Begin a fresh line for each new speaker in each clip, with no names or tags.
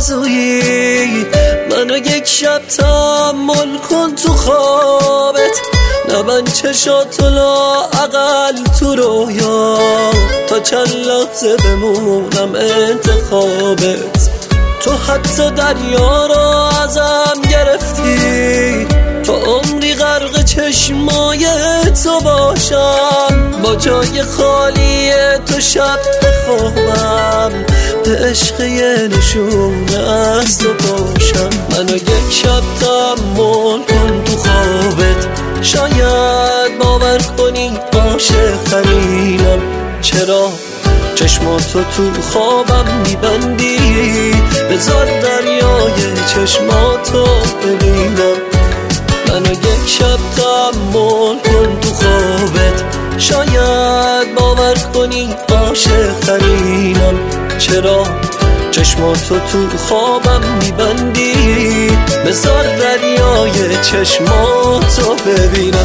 آرزویی، منو یک شب تحمل کن تو خوابت، نبند چشاتو لااقل تو رویا، تا چند لحظه بمونم انتخابت. تو حتی دریا رو ازم گرفتی، تو عمری غرق چشمای تو باشم، با جای خالی تو شب بخوابم، به عشق یه نشونه از تو باشم. منو یک شب تحمل کن تو خوابت، شاید باور کنی عاشق ترینم. چرا چشماتو تو خوابم میبندی؟ بذار دریای چشماتو ببینم. منو یک شب تحمل کن تو خوابت، شاید باور کنی عاشق ترینم. چرا چشماتو تو خوابم میبندی؟ بذار دریای چشماتو ببینم.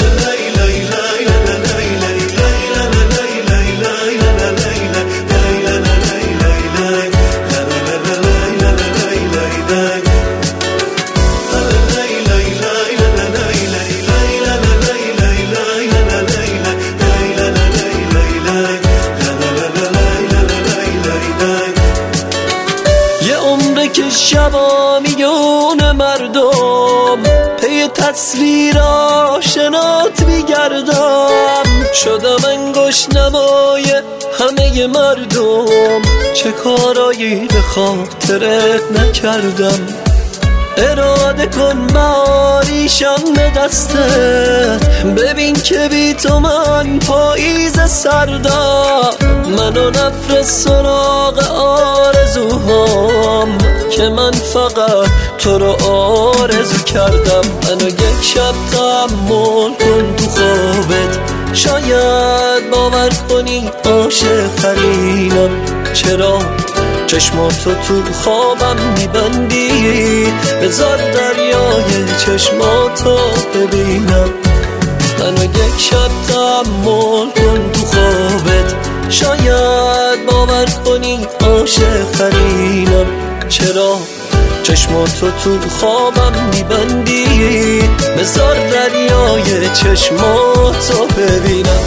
که شبا میون مردم پی تصویر آشنات میگردم، شدم انگشت نمای همه مردم، چه کارایی به خاطرت نکردم. اراده کن معاریشم به دستت، ببین که بی تو من پاییز سردا، منو نفرست سراغ آرزوهام، که من فقط تو رو آرزو کردم. منو یک شب تحمل کن تو خوابت، شاید باور کنی عاشق ترینم. چرا چشماتو تو خوابم میبندی؟ بذار دریای چشماتو ببینم. منو یک شب تحمل کن تو خوابت، شاید باور کنی عاشق ترینم. چرا چشماتو تو خوابم میبندی؟ بذار دریای چشماتو ببینم.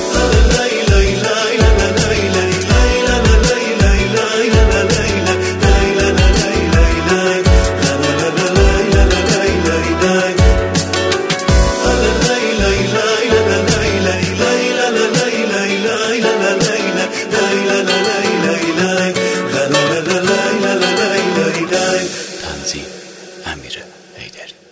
تنظیم: امیر حیدری.